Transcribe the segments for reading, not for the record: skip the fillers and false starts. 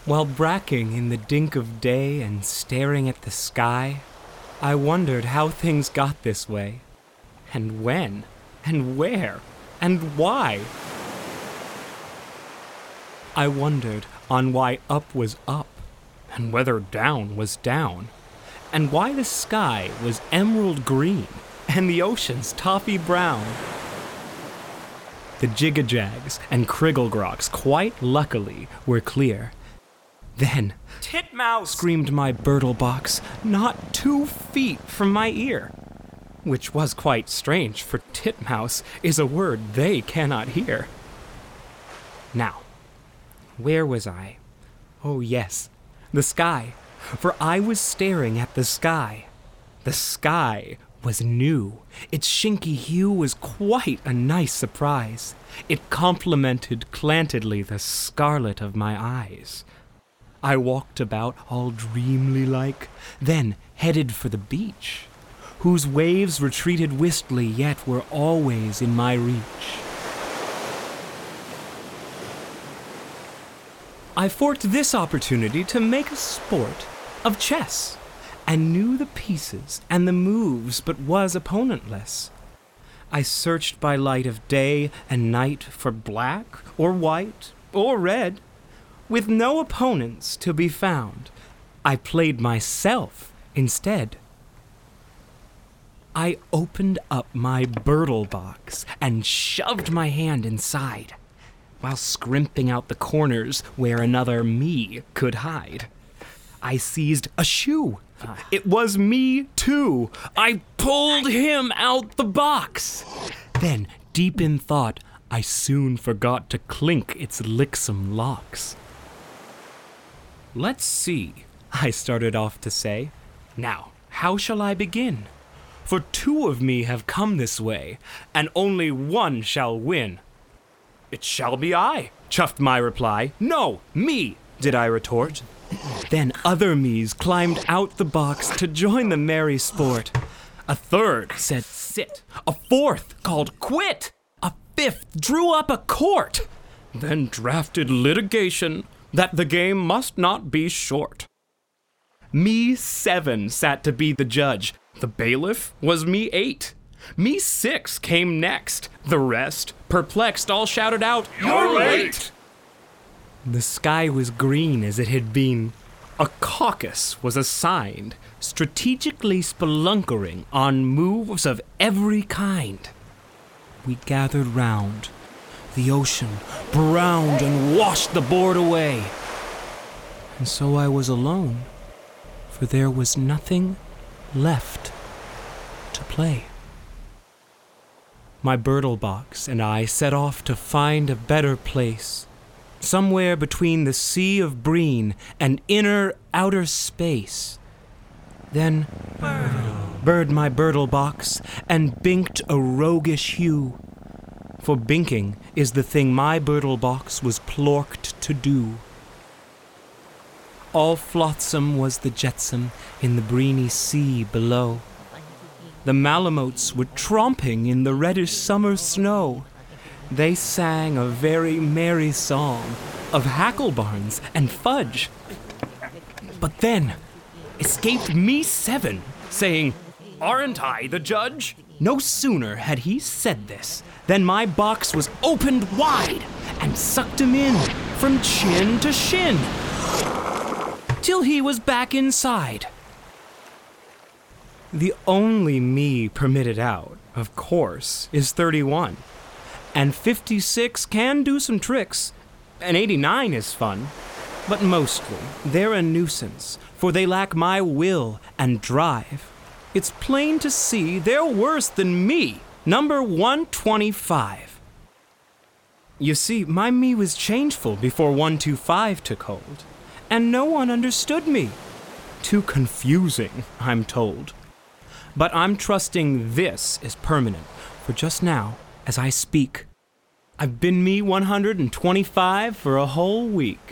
While bracking in the dink of day and staring at the sky, I wondered how things got this way, and when, and where, and why. I wondered on why up was up, and whether down was down, and why the sky was emerald green, and the ocean's toffee brown. The jiggajags and krigglegroks, quite luckily, were clear. Then, "Titmouse!" screamed my Birtlebox, not 2 feet from my ear. Which was quite strange, for titmouse is a word they cannot hear. Now, where was I? Oh yes, the sky, for I was staring at the sky. The sky was new. Its shinky hue was quite a nice surprise. It complemented clantedly the scarlet of my eyes. I walked about all dreamly-like, then headed for the beach, whose waves retreated wistly yet were always in my reach. I forked this opportunity to make a sport of chess, and knew the pieces and the moves but was opponentless. I searched by light of day and night for black or white or red. With no opponents to be found, I played myself instead. I opened up my Birtlebox and shoved my hand inside, while scrimping out the corners where another me could hide. I seized a shoe. It was me, too. I pulled him out the box. Then, deep in thought, I soon forgot to clink its licksome locks. "Let's see," I started off to say. "Now, how shall I begin? For 2 of me have come this way, and only 1 shall win." "It shall be I," chuffed my reply. "No, me," did I retort. Then other me's climbed out the box to join the merry sport. A 3rd said sit. A 4th called quit. A 5th drew up a court. Then drafted litigation that the game must not be short. Me 7 sat to be the judge. The bailiff was me 8. Me 6 came next. The rest, perplexed, all shouted out, "You're late!" The sky was green as it had been. A caucus was assigned, strategically spelunkering on moves of every kind. We gathered round. The ocean browned and washed the board away. And so I was alone, for there was nothing left to play. My Birtlebox and I set off to find a better place, somewhere between the Sea of Breen and outer space. Then bird my Birtlebox and binked a roguish hue, for binking is the thing my Birtlebox was plorked to do. All flotsam was the jetsam in the breeny sea below. The Malamotes were tromping in the reddish summer snow. They sang a very merry song of hacklebarns and fudge. But then escaped me 7, saying, "Aren't I the judge?" No sooner had he said this than my box was opened wide and sucked him in from chin to shin, till he was back inside. The only me permitted out, of course, is 31. And 56 can do some tricks, and 89 is fun. But mostly, they're a nuisance, for they lack my will and drive. It's plain to see they're worse than me, number 125. You see, my me was changeful before 125 took hold, and no one understood me. Too confusing, I'm told. But I'm trusting this is permanent, for just now, as I speak, I've been me 125 for a whole week.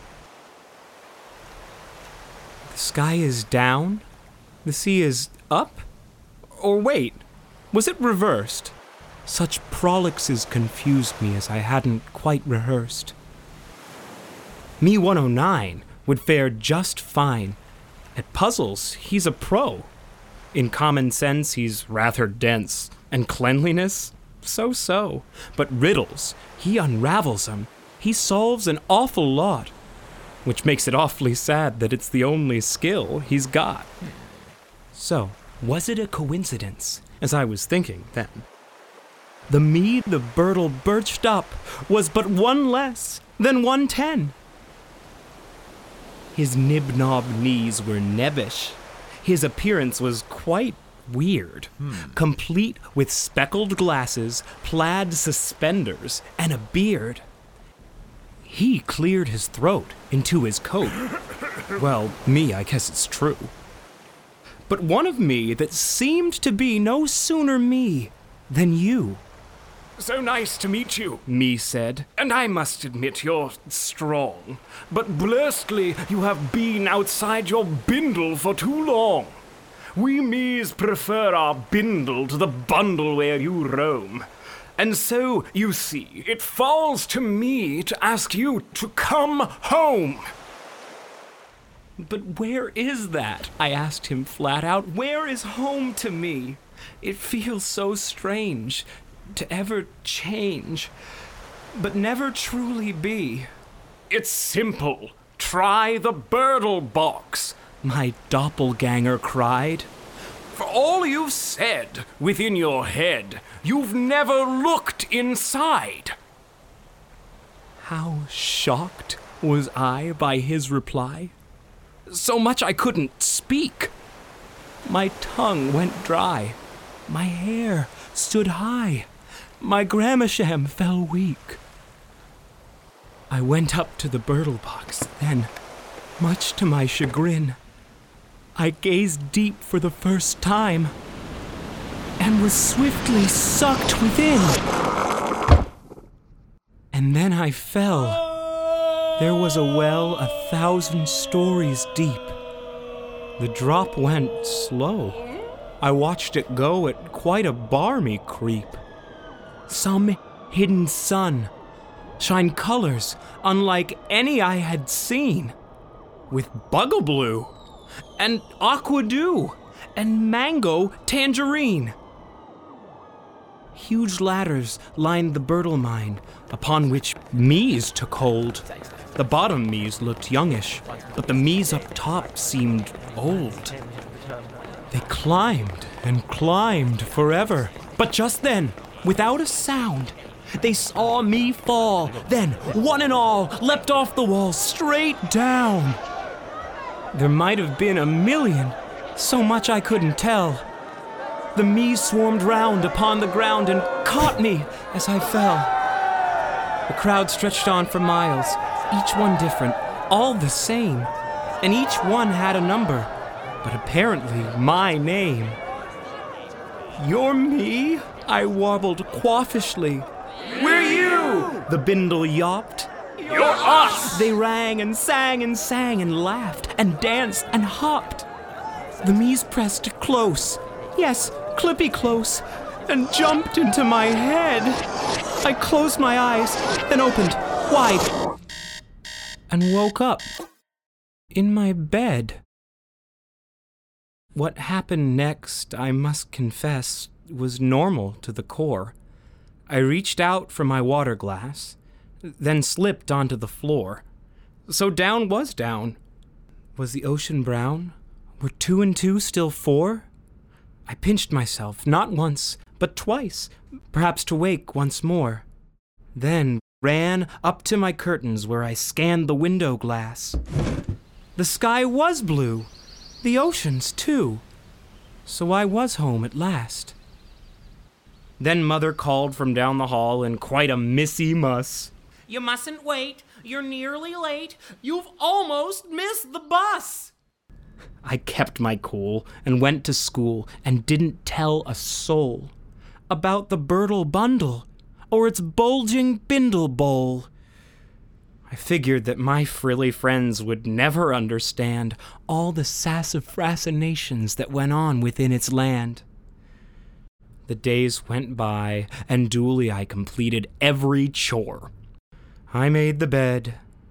The sky is down? The sea is up? Or wait, was it reversed? Such prolixes confused me as I hadn't quite rehearsed. Me 109 would fare just fine. At puzzles, he's a pro. In common sense, he's rather dense. And cleanliness? So-so. But riddles, he unravels them. He solves an awful lot. Which makes it awfully sad that it's the only skill he's got. So, was it a coincidence, as I was thinking then? The me the Birdle birched up was but one less than 110. His nib-nob knees were nebbish. His appearance was quite weird, complete with speckled glasses, plaid suspenders, and a beard. He cleared his throat into his coat. Well, me, I guess it's true. But one of me that seemed to be no sooner me than you. So nice to meet you, Me said. and I must admit you're strong. But blessedly, you have been outside your bindle for too long. We me's prefer our bindle to the bundle where you roam. And so, you see, it falls to me to ask you to come home. But where is that? I asked him flat out. Where is home to me? It feels so strange to ever change, but never truly be. It's simple. Try the Birdle box. My doppelganger cried. For all you've said within your head, you've never looked inside. How shocked was I by his reply? So much I couldn't speak. My tongue went dry. My hair stood high. My Gramasham fell weak. I went up to the Birdle box, then, much to my chagrin, I gazed deep for the first time and was swiftly sucked within. And then I fell. There was a well 1,000 stories deep. The drop went slow. I watched it go at quite a barmy creep. Some hidden sun shine colors unlike any I had seen, with Bugablue and Aqua Dew and Mango Tangerine. Huge ladders lined the Birdle mine, upon which me's took hold. The bottom me's looked youngish, but the me's up top seemed old. They climbed and climbed forever, but just then, without a sound, they saw me fall, then, one and all, leapt off the wall straight down. There might have been 1,000,000, so much I couldn't tell. The me's swarmed round upon the ground and caught me as I fell. The crowd stretched on for miles, each one different, all the same, and each one had a number, but apparently my name. "You're me?" I warbled quaffishly. We're you! The bindle yawped. You're us! They rang and sang and laughed and danced and hopped. The me's pressed close, yes, clippy close, and jumped into my head. I closed my eyes, then opened wide, and woke up in my bed. What happened next, I must confess, was normal to the core. I reached out for my water glass, then slipped onto the floor. So down was down. Was the ocean brown? Were 2 and 2 still 4? I pinched myself, not once, but twice, perhaps to wake once more. Then ran up to my curtains where I scanned the window glass. The sky was blue, the oceans too. So I was home at last. Then Mother called from down the hall in quite a missy muss. "You mustn't wait. You're nearly late. You've almost missed the bus." I kept my cool and went to school and didn't tell a soul about the Birdle bundle or its bulging bindle bowl. I figured that my frilly friends would never understand all the sassafrassinations that went on within its land. The days went by, and duly I completed every chore. I made the bed.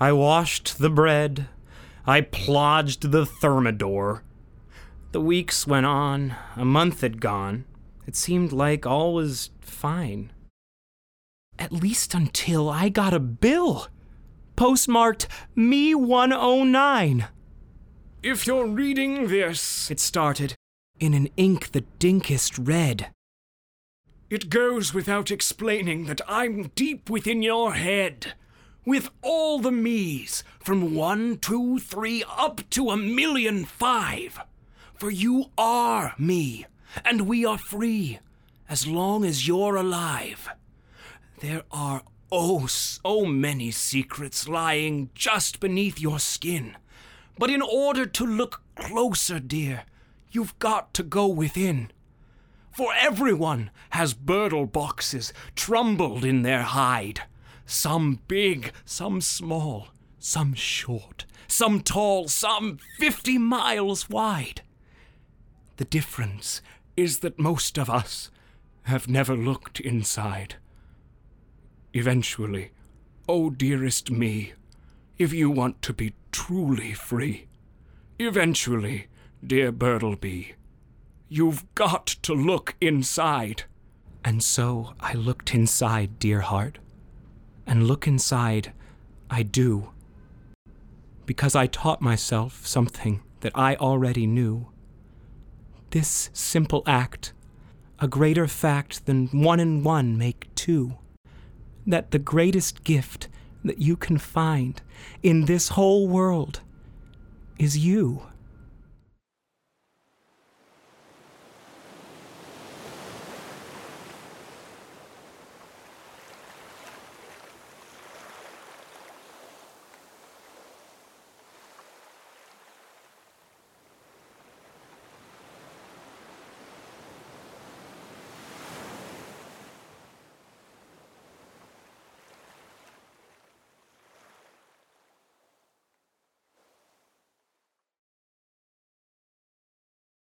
I washed the bread. I plodged the thermidor. The weeks went on. A month had gone. It seemed like all was fine. At least until I got a bill. Postmarked me 109. If you're reading this, It started in an ink the dinkest red. it goes without explaining that I'm deep within your head, with all the me's, from 1, 2, 3, up to 1,000,005. For you are me, and we are free, as long as you're alive. There are oh so many secrets lying just beneath your skin. But in order to look closer, dear, you've got to go within. For everyone has Birdle boxes trumbled in their hide. Some big, some small, some short, some tall, some 50 miles wide. The difference is that most of us have never looked inside. Eventually, oh dearest me, if you want to be truly free, eventually, dear Birdleby, you've got to look inside. And so I looked inside, dear heart. And look inside, I do. Because I taught myself something that I already knew. This simple act, a greater fact than 1 and 1 make 2. That the greatest gift that you can find in this whole world is you.